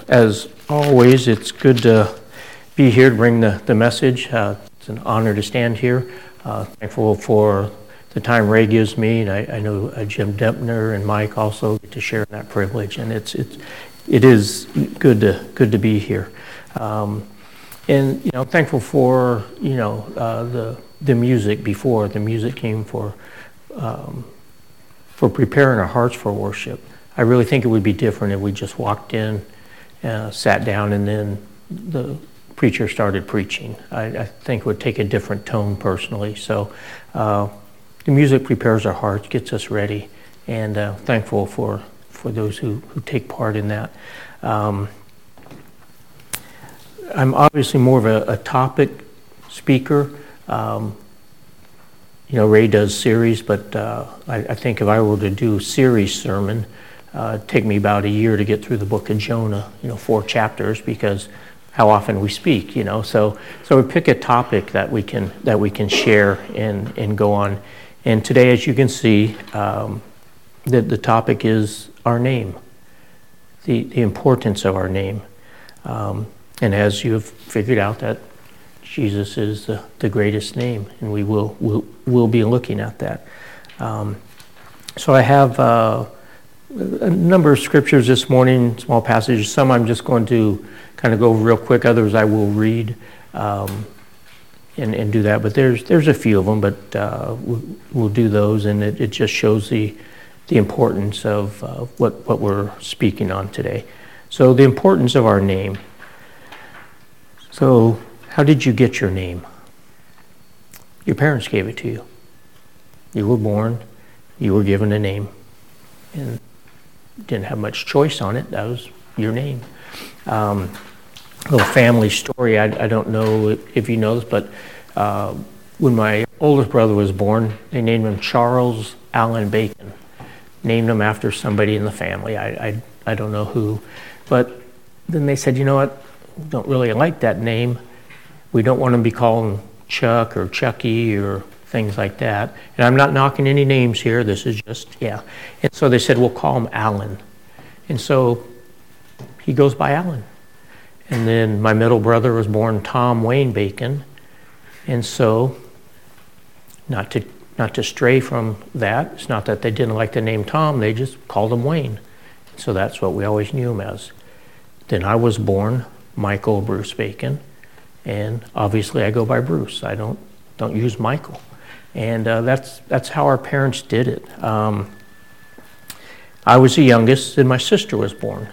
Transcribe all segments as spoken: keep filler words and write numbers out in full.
as always, it's good to be here to bring the, the message. Uh, it's an honor to stand here. Uh, thankful for the time Ray gives me, and I, I know uh, Jim Dempner and Mike also get to share in that privilege, and it's it's it is good to good to be here. Um, and you know, thankful for you know uh, the the music before the music came for um, for preparing our hearts for worship. I really think it would be different if we just walked in, uh, sat down, and then the preacher started preaching. I, I think it would take a different tone personally. So uh, the music prepares our hearts, gets us ready, and uh, thankful for, for those who, who take part in that. Um, I'm obviously more of a, a topic speaker. Um, you know, Ray does series, but uh, I, I think if I were to do a series sermon, Uh, it'd take me about a year to get through the book of Jonah, you know, four chapters, because how often we speak, you know. So so we pick a topic that we can that we can share and, and go on. And today, as you can see, um, the, the topic is our name, the, the importance of our name. Um, and as you have figured out, that Jesus is the, the greatest name, and we will we'll, we'll be looking at that. Um, so I have Uh, a number of scriptures this morning, small passages. Some I'm just going to kind of go real quick. Others I will read um, and, and do that. But there's there's a few of them, but uh, we'll, we'll do those, and it, it just shows the the importance of uh, what what we're speaking on today. So the importance of our name. So how did you get your name? Your parents gave it to you. You were born. You were given a name, and didn't have much choice on it. That was your name. Um, a little family story. I, I don't know if you know this, but uh, when my oldest brother was born, they named him Charles Allen Bacon. Named him after somebody in the family. I, I, I don't know who. But then they said, you know what, we don't really like that name. We don't want to be called Chuck or Chucky or things like that. And I'm not knocking any names here. This is just, yeah. And so they said, we'll call him Alan. And so he goes by Alan. And then my middle brother was born Tom Wayne Bacon. And so, not to not to stray from that, it's not that they didn't like the name Tom, they just called him Wayne. So that's what we always knew him as. Then I was born Michael Bruce Bacon. And obviously I go by Bruce. I don't don't use Michael. And uh, that's that's how our parents did it. Um, I was the youngest, and my sister was born.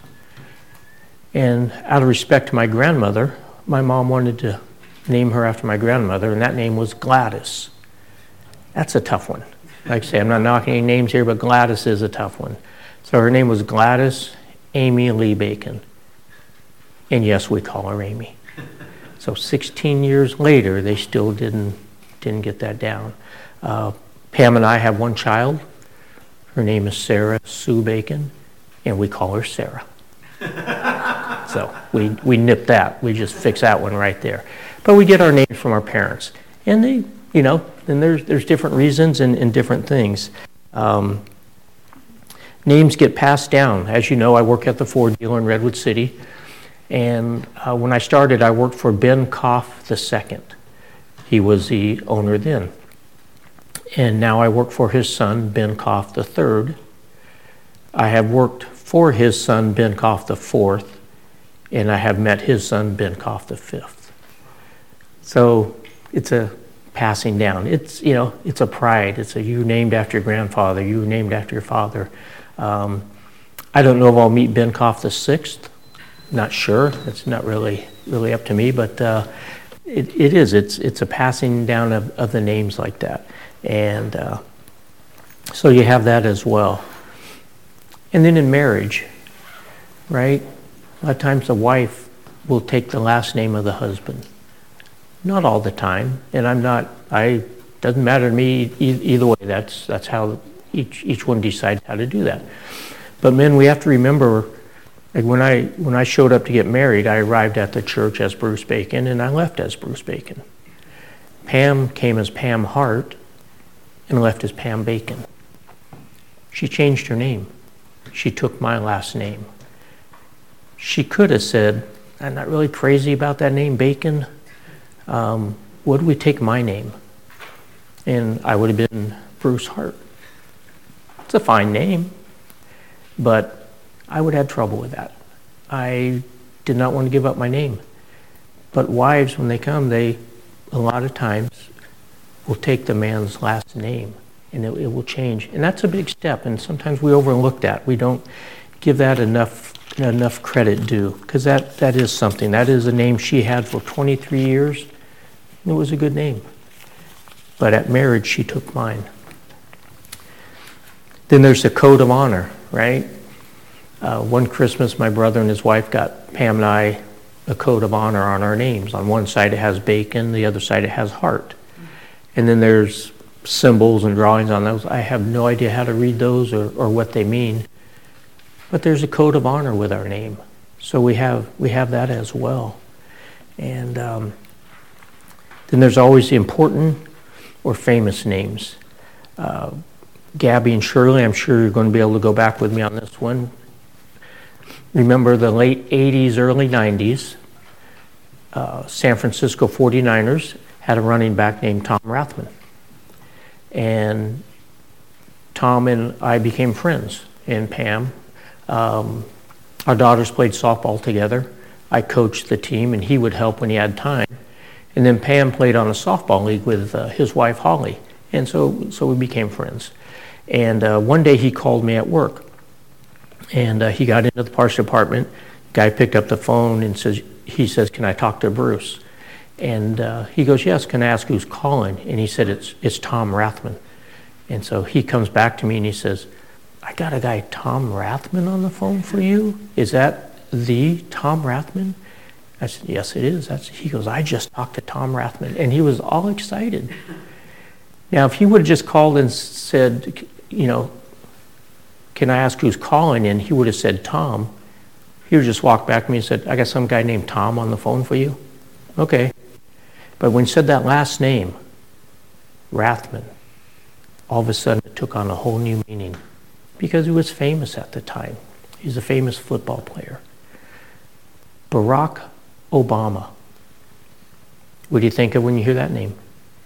And out of respect to my grandmother, my mom wanted to name her after my grandmother, and that name was Gladys. That's a tough one. Like I say, I'm not knocking any names here, but Gladys is a tough one. So her name was Gladys Amy Lee Bacon. And yes, we call her Amy. So sixteen years later, they still didn't didn't get that down. Uh, Pam and I have one child. Her name is Sarah Sue Bacon, and we call her Sarah. So we, we nip that. We just fix that one right there. But we get our names from our parents. And they, you know, and there's there's different reasons and, and different things. Um, names get passed down. As you know, I work at the Ford dealer in Redwood City. And uh, when I started, I worked for Ben Koff the Second. He was the owner then. And now I work for his son, Ben Koff the Third. I have worked for his son, Ben Koff the Fourth, and I have met his son, Ben Koff the Fifth. So it's a passing down. It's, you know, it's a pride. It's a, you were named after your grandfather. You were named after your father. Um, I don't know if I'll meet Ben Koff the Sixth. Not sure. It's not really really up to me, but uh, it, it is. It's it's a passing down of, of the names like that, and uh, so you have that as well. And then in marriage, right? A lot of times the wife will take the last name of the husband. Not all the time, and I'm not. I doesn't matter to me e- either way. That's that's how each each one decides how to do that. But men, we have to remember. Like when I when I showed up to get married, I arrived at the church as Bruce Bacon, and I left as Bruce Bacon. Pam came as Pam Hart and left as Pam Bacon. She changed her name. She took my last name. she could have said, I'm not really crazy about that name, Bacon. Um, what do we take my name? And I would have been Bruce Hart. It's a fine name, but I would have had trouble with that. I did not want to give up my name. But wives, when they come, they, a lot of times, will take the man's last name, and it, it will change. And that's a big step, and sometimes we overlook that. We don't give that enough enough credit due, because that, that is something. That is a name she had for twenty-three years, and it was a good name. But at marriage, she took mine. Then there's the code of honor, right? Uh, one Christmas, my brother and his wife got Pam and I a code of honor on our names. On one side it has Bacon, the other side it has Hart. And then there's symbols and drawings on those. I have no idea how to read those or, or what they mean. But there's a code of honor with our name. So we have we have that as well. And um, then there's always the important or famous names. Uh, Gabby and Shirley, I'm sure you're going to be able to go back with me on this one. Remember the late eighties, early nineties, uh, San Francisco forty-niners had a running back named Tom Rathman. And Tom and I became friends, and Pam. Um, our daughters played softball together. I coached the team, and he would help when he had time. And then Pam played on a softball league with uh, his wife, Holly. And so, so we became friends. And uh, one day he called me at work. And uh, he got into the parts department. Guy picked up the phone and says, he says, can I talk to Bruce? And uh, he goes, yes, can I ask who's calling? And he said, it's it's Tom Rathman. And so he comes back to me and he says, I got a guy, Tom Rathman, on the phone for you? Is that the Tom Rathman? I said, yes, it is. That's, he goes, I just talked to Tom Rathman. And he was all excited. Now, if he would have just called and said, you know, can I ask who's calling? And he would have said Tom. He would just walk back to me and said, I got some guy named Tom on the phone for you. Okay. But when he said that last name, Rathman, all of a sudden it took on a whole new meaning because he was famous at the time. He's a famous football player. Barack Obama. What do you think of when you hear that name?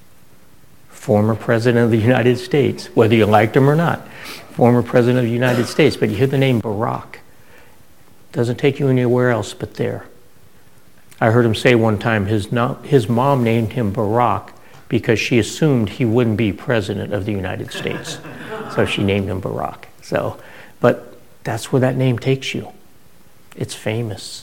Former President of the United States, whether you liked him or not. Former President of the United States, but you hear the name Barack. Doesn't take you anywhere else but there. I heard him say one time his, no, his mom named him Barack because she assumed he wouldn't be President of the United States. So she named him Barack. So, but that's where that name takes you. It's famous.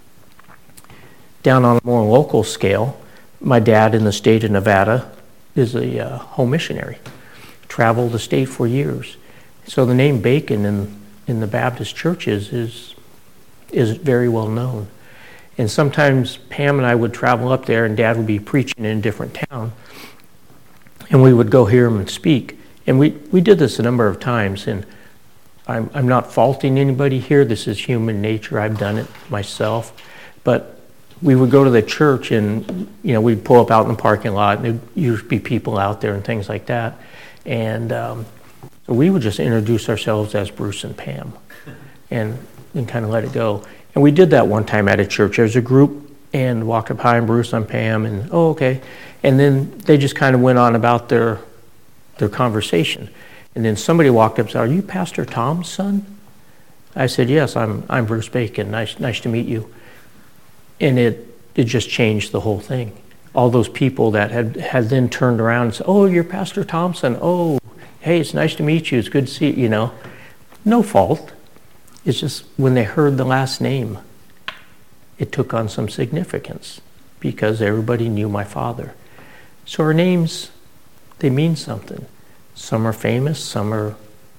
Down on a more local scale, my dad in the state of Nevada is a uh, home missionary. Traveled the state for years. So the name Bacon in, in the Baptist churches is, is very well known. And sometimes Pam and I would travel up there and Dad would be preaching in a different town. And we would go hear him and speak. And we, we did this a number of times. And I'm, I'm not faulting anybody here. This is human nature. I've done it myself. But we would go to the church and, you know, we'd pull up out in the parking lot and there'd usually be people out there and things like that. And um, so we would just introduce ourselves as Bruce and Pam and, and kind of let it go. And we did that one time at a church. There's a group and walked up behind Bruce, I'm Pam, and oh, okay. And then they just kind of went on about their their conversation. And then somebody walked up and said, are you Pastor Tom's son? I said, yes, I'm I'm Bruce Bacon. Nice nice to meet you. And it it just changed the whole thing. All those people that had, had then turned around and said, oh, you're Pastor Thompson. Oh, hey, it's nice to meet you. It's good to see you, you know. No fault. It's just when they heard the last name, it took on some significance because everybody knew my father. So our names, they mean something. Some are famous, some are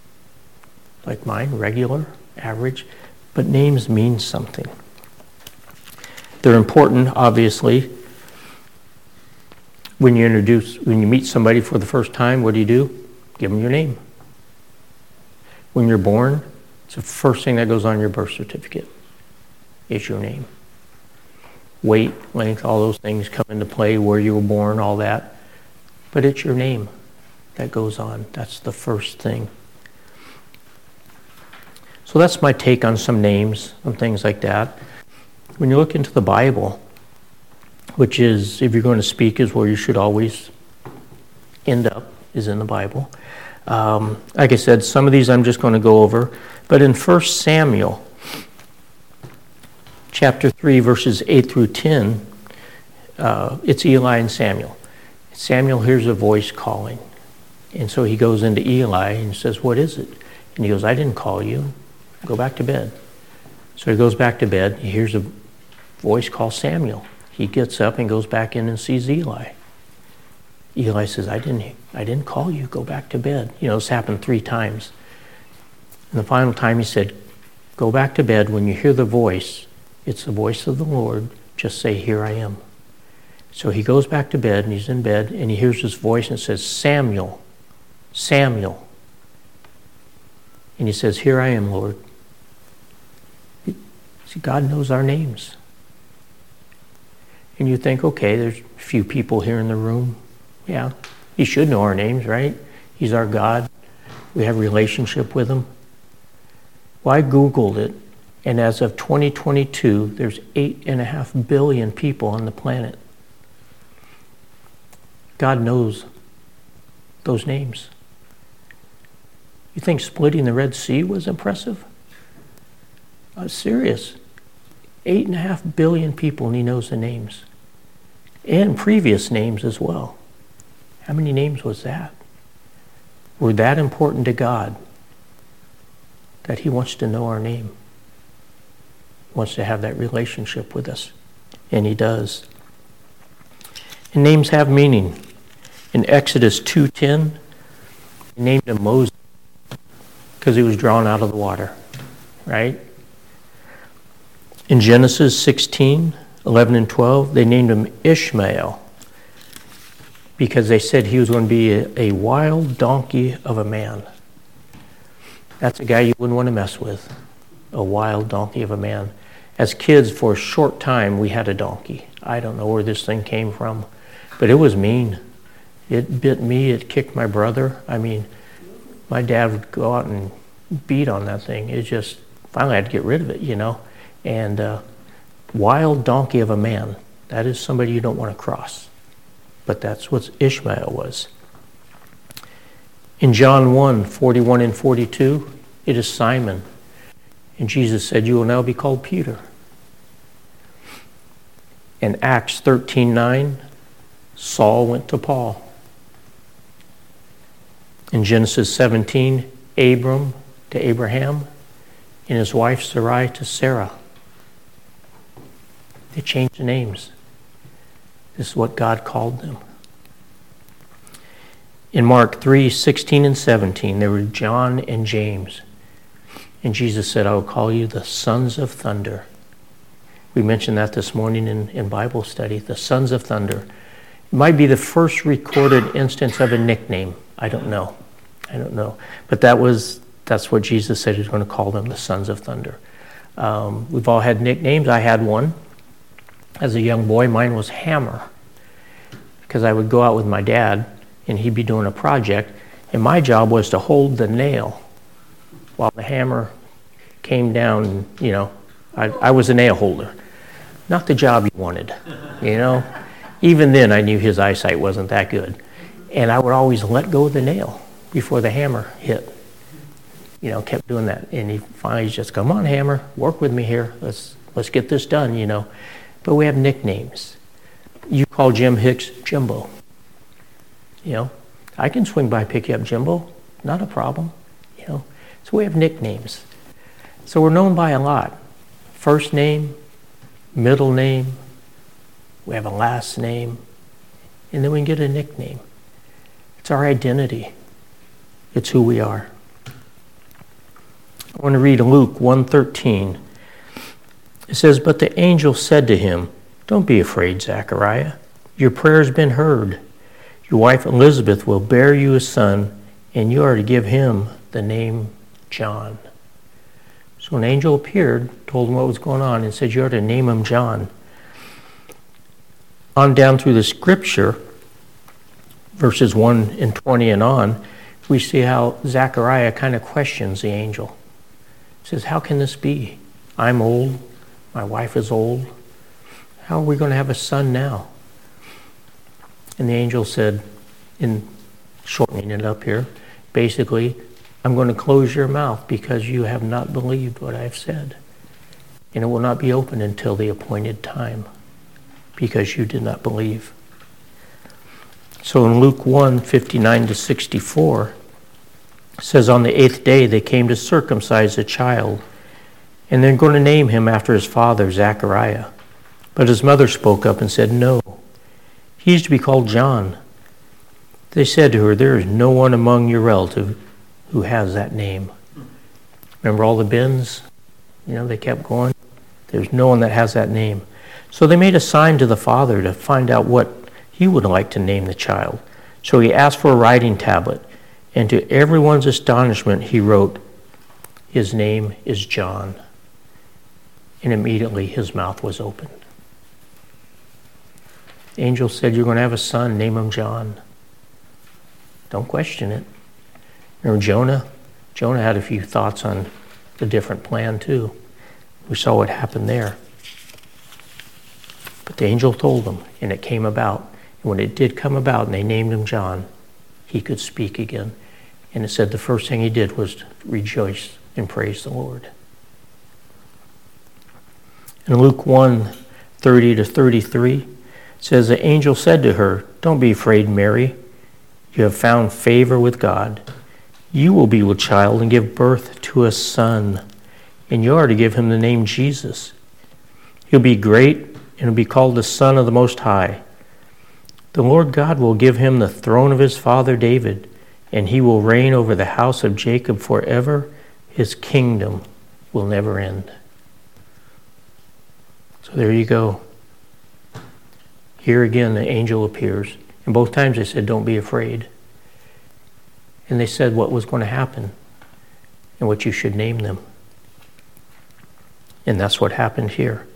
like mine, regular, average, but names mean something. They're important, obviously. When you introduce, when you meet somebody for the first time, what do you do? Give them your name. When you're born, it's the first thing that goes on your birth certificate. It's your name. Weight, length, all those things come into play, where you were born, all that. But it's your name that goes on. That's the first thing. So So that's my take on some names and things like that. When you look into the Bible, which is, if you're going to speak, is where you should always end up, is in the Bible. Um, like I said, some of these I'm just going to go over. But in First Samuel, chapter three, verses eight through ten, uh, it's Eli and Samuel. Samuel hears a voice calling. And so he goes into Eli and says, what is it? And he goes, I didn't call you. Go back to bed. So he goes back to bed. He hears a voice call Samuel. He gets up and goes back in and sees Eli. Eli says, I didn't, I didn't call you. Go back to bed. You know, this happened three times. And the final time he said, go back to bed. When you hear the voice, it's the voice of the Lord. Just say, here I am. So he goes back to bed, and he's in bed, and he hears this voice, and it says, Samuel, Samuel. And he says, here I am, Lord. See, God knows our names. And you think, okay, there's a few people here in the room. Yeah, he should know our names, right? He's our God. We have a relationship with him. Well, I Googled it, and as of twenty twenty-two, there's eight and a half billion people on the planet. God knows those names. You think splitting the Red Sea was impressive? I'm serious. Eight and a half billion people, and he knows the names. And previous names as well. How many names was that? We're that important to God that he wants to know our name. He wants to have that relationship with us. And he does. And names have meaning. In Exodus two ten, he named him Moses because he was drawn out of the water, right? In Genesis sixteen, eleven and twelve, they named him Ishmael because they said he was going to be a, a wild donkey of a man. That's a guy you wouldn't want to mess with, a wild donkey of a man. As kids, for a short time, we had a donkey. I don't know where this thing came from, but it was mean. It bit me, it kicked my brother. I mean, my dad would go out and beat on that thing. It just, finally I had to get rid of it, you know. And uh, wild donkey of a man, that is somebody you don't want to cross. But that's what Ishmael was. In John one, forty-one and forty-two, it is Simon. And Jesus said, you will now be called Peter. In Acts thirteen nine, Saul went to Paul. In Genesis seventeen, Abram to Abraham, and his wife Sarai to Sarah. They changed the names. This is what God called them. In Mark three sixteen and seventeen, there were John and James. And Jesus said, I will call you the sons of thunder. We mentioned that this morning in, in Bible study, the sons of thunder. It might be the first recorded instance of a nickname. I don't know. I don't know. But that was that's what Jesus said he was going to call them, the sons of thunder. Um, we've all had nicknames. I had one. As a young boy, mine was Hammer. Because I would go out with my dad, and he'd be doing a project, and my job was to hold the nail while the hammer came down. You know, I, I was a nail holder. Not the job you wanted, you know. Even then, I knew his eyesight wasn't that good. And I would always let go of the nail before the hammer hit. You know, kept doing that. And he finally just, come on, Hammer, work with me here. Let's let's get this done, you know. But we have nicknames. You call Jim Hicks Jimbo. You know, I can swing by, pick you up, Jimbo. Not a problem, you know. So we have nicknames. So we're known by a lot. First name, middle name, we have a last name, and then we can get a nickname. It's our identity. It's who we are. I want to read Luke one thirteen. It says, but the angel said to him, don't be afraid, Zechariah. Your prayer has been heard. Your wife Elizabeth will bear you a son, and you are to give him the name John. So an angel appeared, told him what was going on, and said, you are to name him John. On down through the scripture, verses one and twenty and on, we see how Zechariah kind of questions the angel. He says, how can this be? I'm old. My wife is old. How are we going to have a son now? And the angel said, in shortening it up here, basically, I'm going to close your mouth because you have not believed what I have said. And it will not be open until the appointed time because you did not believe. So in Luke one, fifty-nine to sixty-four, it says, on the eighth day they came to circumcise the child, and they're going to name him after his father, Zechariah. But his mother spoke up and said, no, he is to be called John. They said to her, there is no one among your relatives who has that name. Remember all the bins? You know, they kept going. There's no one that has that name. So they made a sign to the father to find out what he would like to name the child. So he asked for a writing tablet, and to everyone's astonishment, he wrote, his name is John. And immediately his mouth was opened. The angel said, you're going to have a son, name him John. Don't question it. Remember Jonah? Jonah had a few thoughts on the different plan too. We saw what happened there. But the angel told them, and it came about. And when it did come about, and they named him John, he could speak again. And it said the first thing he did was to rejoice and praise the Lord. In Luke one, thirty to thirty-three, it says, the angel said to her, don't be afraid, Mary. You have found favor with God. You will be with child and give birth to a son, and you are to give him the name Jesus. He'll be great and will be called the Son of the Most High. The Lord God will give him the throne of his father David, and he will reign over the house of Jacob forever. His kingdom will never end. So there you go. Here again, the angel appears. And both times they said, don't be afraid. And they said what was going to happen and what you should name them. And that's what happened here.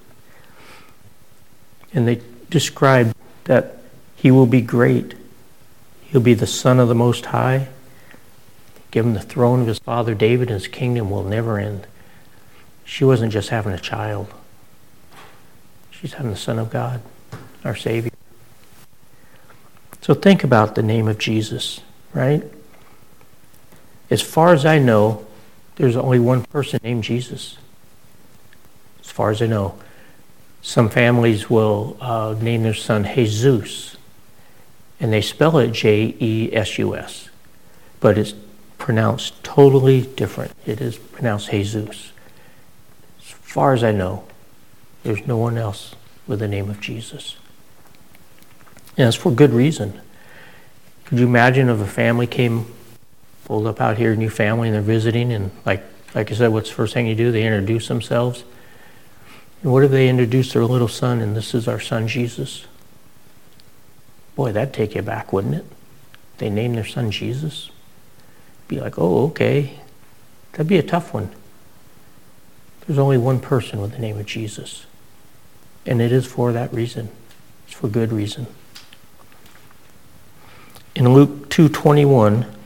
And they described that he will be great. He'll be the Son of the Most High. Give him the throne of his father David, and his kingdom will never end. She wasn't just having a child. She's having the Son of God, our Savior. So think about the name of Jesus, right? As far as I know, there's only one person named Jesus. As far as I know. Some families will uh, name their son Jesus, and they spell it J E S U S, but it's pronounced totally different. It is pronounced Jesus. As far as I know, there's no one else with the name of Jesus. And it's for good reason. Could you imagine if a family came, pulled up out here, a new family, and they're visiting, and like like I said, what's the first thing you do? They introduce themselves. And what if they introduce their little son, and this is our son Jesus? Boy, that'd take you back, wouldn't it? They name their son Jesus. Be like, oh, okay. That'd be a tough one. There's only one person with the name of Jesus. And it is for that reason. It's for good reason. In Luke two twenty-one, it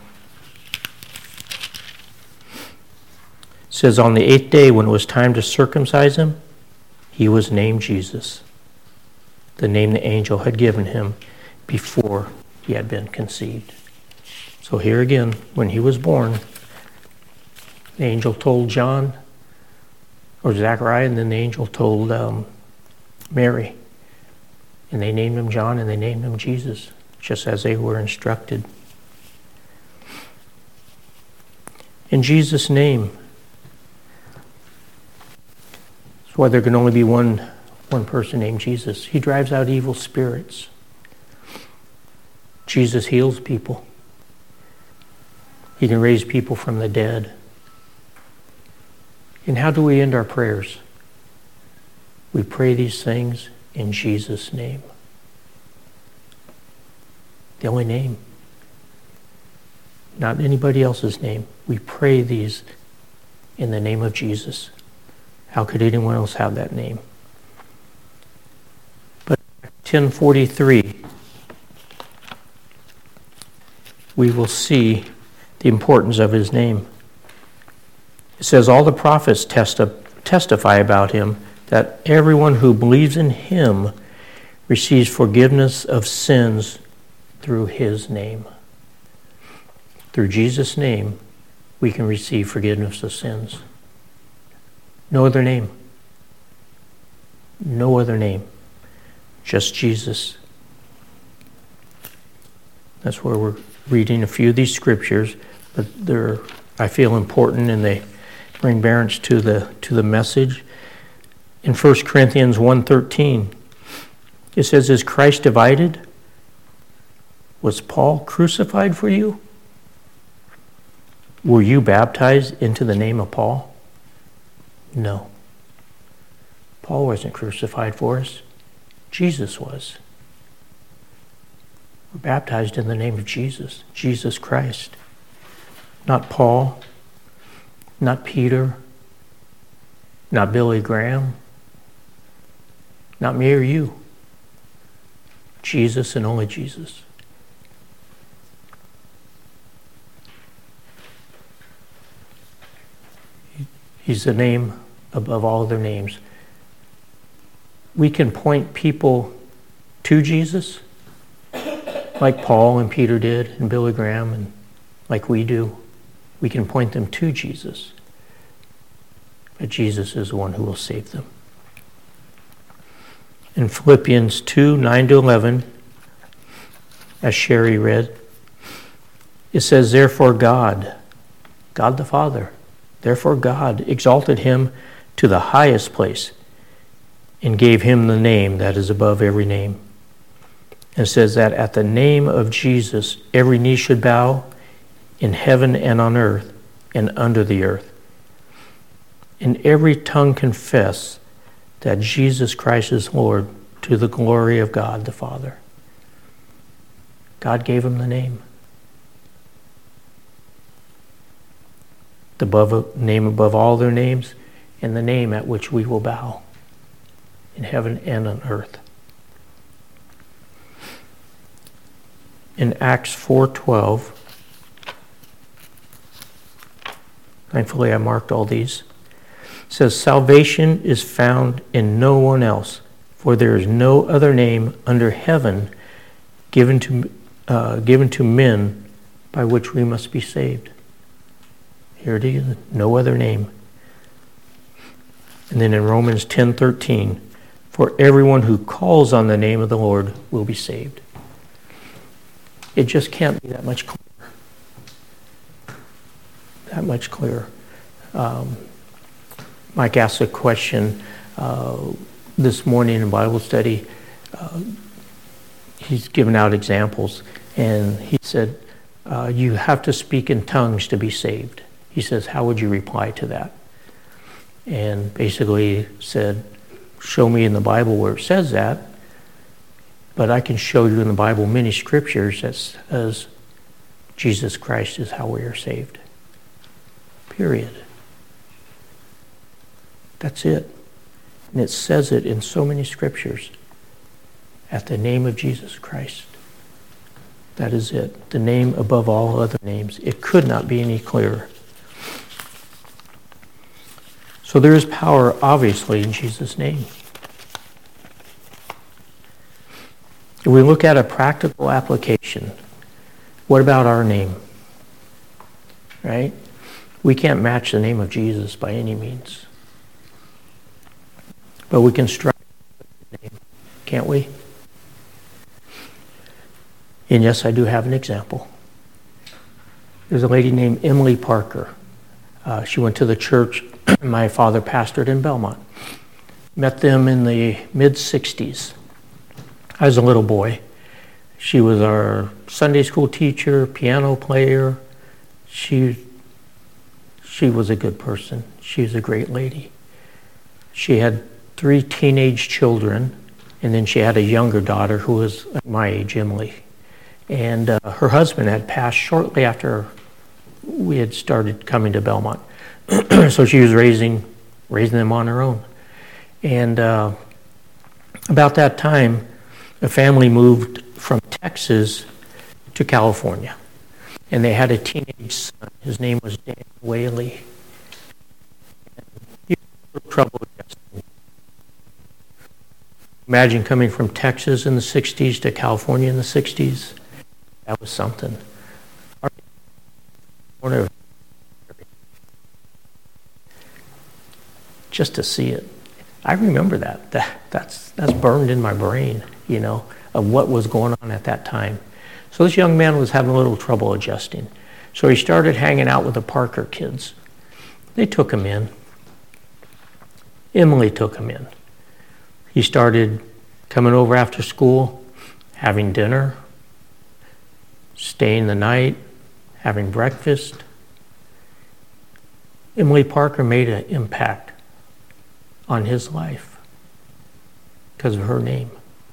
says, on the eighth day when it was time to circumcise him, he was named Jesus, the name the angel had given him before he had been conceived. So here again, when he was born, the angel told John, or Zechariah, and then the angel told um, Mary. And they named him John, and they named him Jesus, just as they were instructed. In Jesus' name, that's why there can only be one, one person named Jesus. He drives out evil spirits. Jesus heals people. He can raise people from the dead. And how do we end our prayers? We pray these things in Jesus' name. The only name. Not anybody else's name. We pray these in the name of Jesus. How could anyone else have that name? But ten forty-three, we will see the importance of his name. It says, all the prophets testi- testify about him, that everyone who believes in him receives forgiveness of sins through his name. Through Jesus' name, we can receive forgiveness of sins. No other name. No other name. Just Jesus. That's where we're reading a few of these scriptures, but they're, I feel, important, and they bring bearance to the to the message. In First Corinthians one thirteen, it says, is Christ divided? Was Paul crucified for you? Were you baptized into the name of Paul? No. Paul wasn't crucified for us. Jesus was. We're baptized in the name of Jesus, Jesus Christ. Not Paul, not Peter, not Billy Graham, not me or you. Jesus and only Jesus. He's the name above all other names. We can point people to Jesus, like Paul and Peter did, and Billy Graham, and like we do. We can point them to Jesus. But Jesus is the one who will save them. In Philippians two, nine to eleven, as Sherry read, it says, therefore God, God the Father, therefore God exalted him to the highest place and gave him the name that is above every name. And says that at the name of Jesus, every knee should bow in heaven and on earth and under the earth. And every tongue confess that Jesus Christ is Lord, to the glory of God the Father. God gave him the name. The above, name above all their names, and the name at which we will bow in heaven and on earth. In Acts four twelve, thankfully I marked all these, it says, salvation is found in no one else, for there is no other name under heaven given to uh, given to men by which we must be saved. Here it is, no other name. And then in Romans ten thirteen, for everyone who calls on the name of the Lord will be saved. It just can't be that much clearer. That much clearer. Um, Mike asked a question uh, this morning in Bible study. Uh, he's given out examples, and he said, uh, you have to speak in tongues to be saved. He says, how would you reply to that? And basically said, show me in the Bible where it says that, but I can show you in the Bible many scriptures that says Jesus Christ is how we are saved. Period. That's it. And it says it in so many scriptures. At the name of Jesus Christ. That is it. The name above all other names. It could not be any clearer. So there is power, obviously, in Jesus' name. If we look at a practical application, what about our name? Right? We can't match the name of Jesus by any means. But we can strive for the name, can't we? And yes, I do have an example. There's a lady named Emily Parker. Uh, she went to the church my father pastored in Belmont. Met them in the mid sixties. I was a little boy. She was our Sunday school teacher, piano player. She, she was a good person. She was a great lady. She had three teenage children, and then she had a younger daughter who was my age, Emily. And uh, her husband had passed shortly after we had started coming to Belmont. So she was raising raising them on her own. And uh, about that time, the family moved from Texas to California. And they had a teenage son. His name was Dan Whaley. little trouble adjusting. Imagine coming from Texas in the sixties to California in the sixties. That was something. Just to see it. I remember that. that that's, that's burned in my brain, you know, of what was going on at that time. So this young man was having a little trouble adjusting. So he started hanging out with the Parker kids. They took him in. Emily took him in. He started coming over after school, having dinner, staying the night, having breakfast. Emily Parker made an impact on his life because of her name.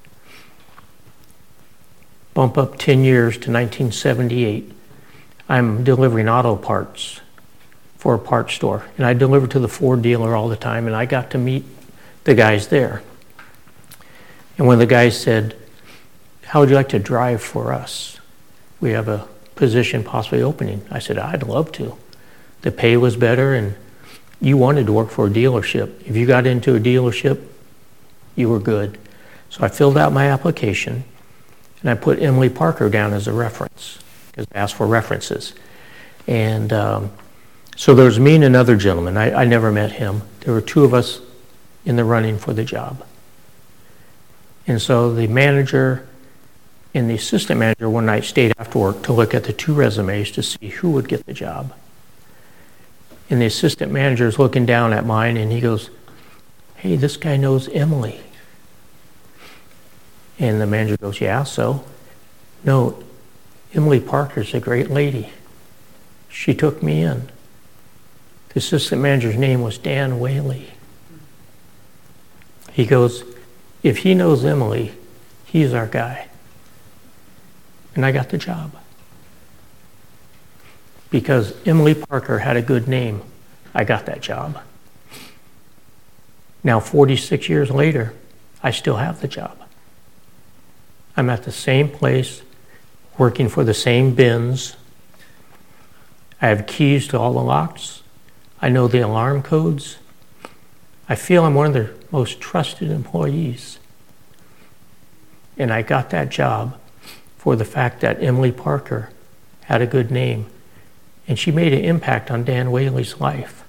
Bump up ten years to nineteen seventy-eight. I'm delivering auto parts for a parts store, and I deliver to the Ford dealer all the time, and I got to meet the guys there. And one of the guys said, "How would you like to drive for us? We have a position possibly opening." I said, "I'd love to." The pay was better, and you wanted to work for a dealership. If you got into a dealership, you were good. So I filled out my application, and I put Emily Parker down as a reference, because I asked for references. And um, so there was me and another gentleman. I, I never met him. There were two of us in the running for the job. And so the manager and the assistant manager one night stayed after work to look at the two resumes to see who would get the job. And the assistant manager is looking down at mine, and he goes, "Hey, this guy knows Emily." And the manager goes, "Yeah, so?" "No, Emily Parker's a great lady. She took me in." The assistant manager's name was Dan Whaley. He goes, "If he knows Emily, he's our guy." And I got the job. Because Emily Parker had a good name, I got that job. Now, forty-six years later, I still have the job. I'm at the same place, working for the same bins. I have keys to all the locks. I know the alarm codes. I feel I'm one of their most trusted employees. And I got that job for the fact that Emily Parker had a good name, and she made an impact on Dan Whaley's life.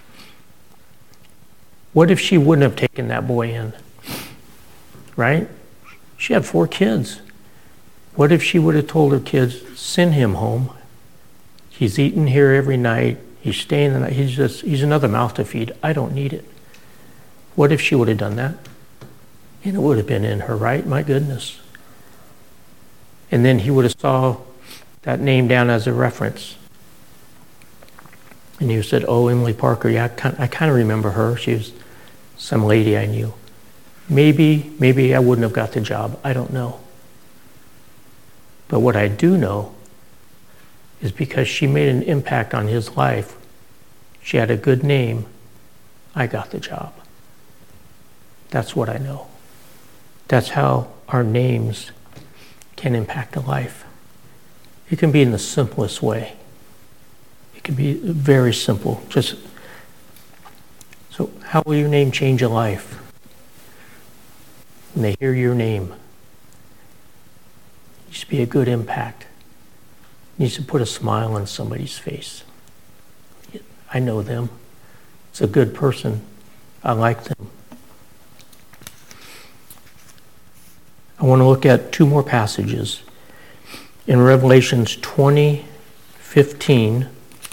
What if she wouldn't have taken that boy in? Right? She had four kids. What if she would have told her kids, "Send him home. He's eating here every night. He's staying the night. He's just, he's another mouth to feed. I don't need it." What if she would have done that? And it would have been in her, right? My goodness. And then he would have saw that name down as a reference. And he said, "Oh, Emily Parker, yeah, I kind of remember her. She was some lady I knew." Maybe, maybe I wouldn't have got the job. I don't know. But what I do know is because she made an impact on his life, she had a good name, I got the job. That's what I know. That's how our names can impact a life. It can be in the simplest way. It can be very simple. Just so, how will your name change a life? When they hear your name, it needs to be a good impact. It needs to put a smile on somebody's face. I know them. It's a good person. I like them. I want to look at two more passages. In Revelations twenty fifteen,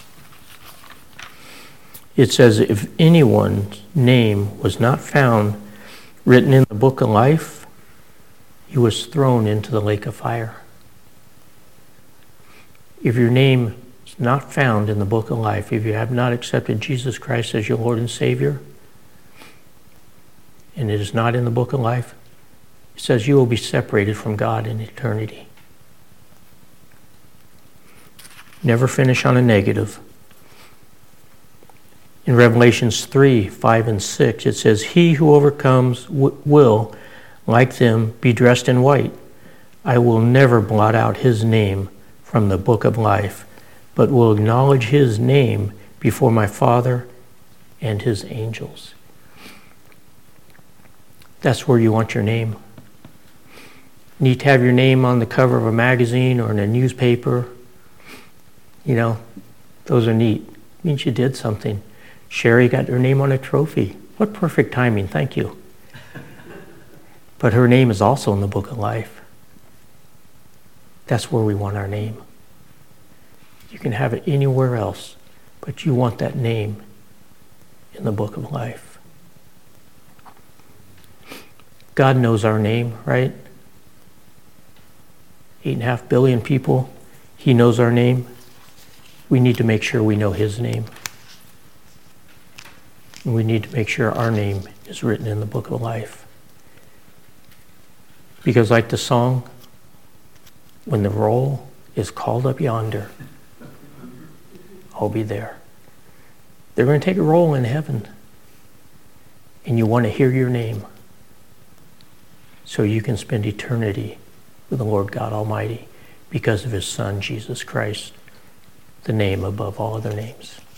it says, "If anyone's name was not found written in the book of life, he was thrown into the lake of fire." If your name is not found in the book of life, if you have not accepted Jesus Christ as your Lord and Savior, and it is not in the book of life, it says you will be separated from God in eternity. Never finish on a negative. In Revelations three, five, and six, it says, "He who overcomes w- will, like them, be dressed in white. I will never blot out his name from the book of life, but will acknowledge his name before my Father and his angels." That's where you want your name. You need to have your name on the cover of a magazine or in a newspaper. You know, those are neat. It means you did something. Sherry got her name on a trophy. What perfect timing, thank you. But her name is also in the book of life. That's where we want our name. You can have it anywhere else, but you want that name in the book of life. God knows our name, right? Eight and a half billion people. He knows our name. We need to make sure we know his name. And we need to make sure our name is written in the book of life. Because like the song, when the roll is called up yonder, I'll be there. They're going to take a roll in heaven. And you want to hear your name so you can spend eternity with the Lord God Almighty because of his Son, Jesus Christ, the name above all other names.